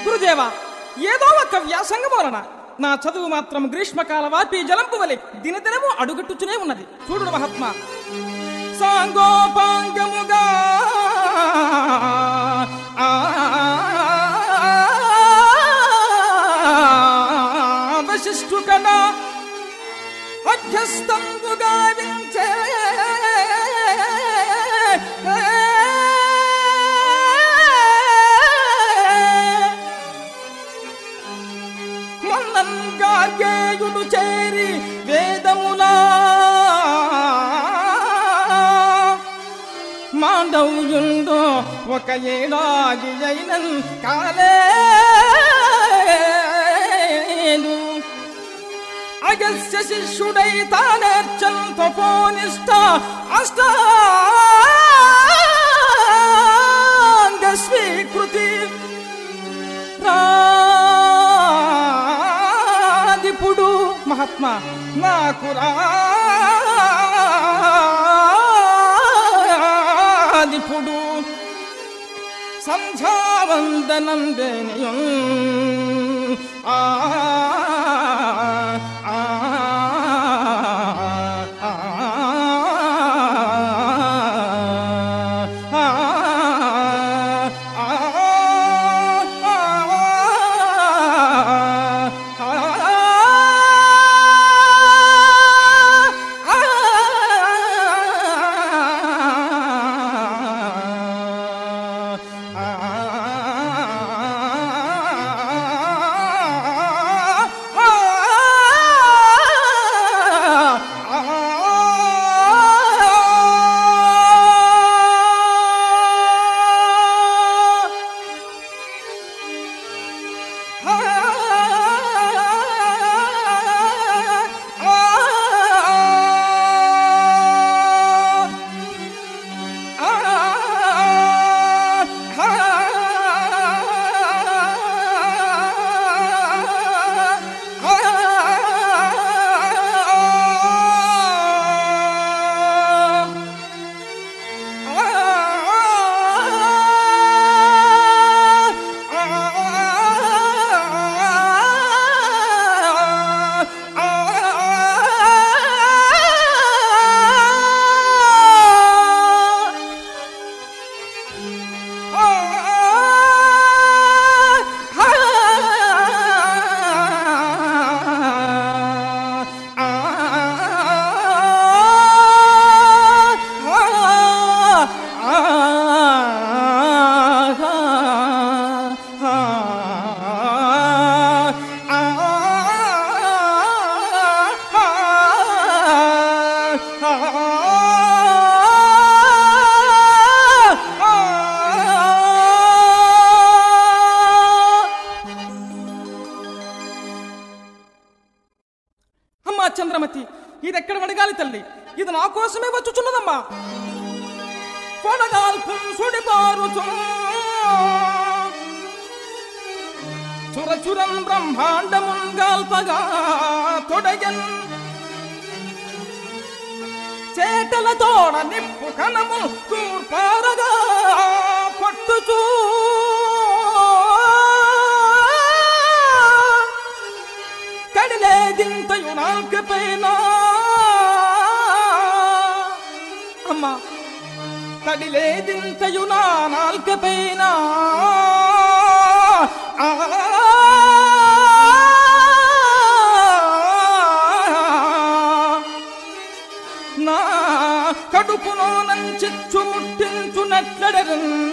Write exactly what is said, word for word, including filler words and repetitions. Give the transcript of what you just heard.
గురుదేవ, ఏదో ఒక వ్యాసంగం వలన నా చదువు మాత్రం గ్రీష్మకాల వాపి జలంపు వలె దినదినము అడుగట్టుచునే ఉన్నది. చూడు మహాత్మా, సాంగోపాంగముగా వశిష్ఠు కన్నా అధ్యస్తంబుగా వించే మొన్నంగార్గేయుడు చేరి వేదములా మాండవ్యుండు ఒక ఏడాది అయినన్ కాలేదు. అగస్య శిష్యుడై తానేర్చన్ తపోనిష్ట అష్టాంగ స్వీకృతి రాదిపుడు మహాత్మా నాకు రాదిపుడు సంధ్యావందనం దేనియం ఆ చంద్రమతి, ఇది ఎక్కడ వడగాలి తల్లి? ఇది నా కోసమే వచ్చుచున్నదమ్మా. కొడగాల్పం సుడిపారుచు చురచురం బ్రహ్మాండమున్ గాల్పగా తొడగన్ చేటల తోడ నిప్పు కణము తూర్పారగా పట్టుచూ కడిలేదింతయు నాల్క పైన అమ్మా, కడిలేదింతయు నా నాల్క పైన నా కడుపులో నంచిచ్చు ముట్టించునట్లడరు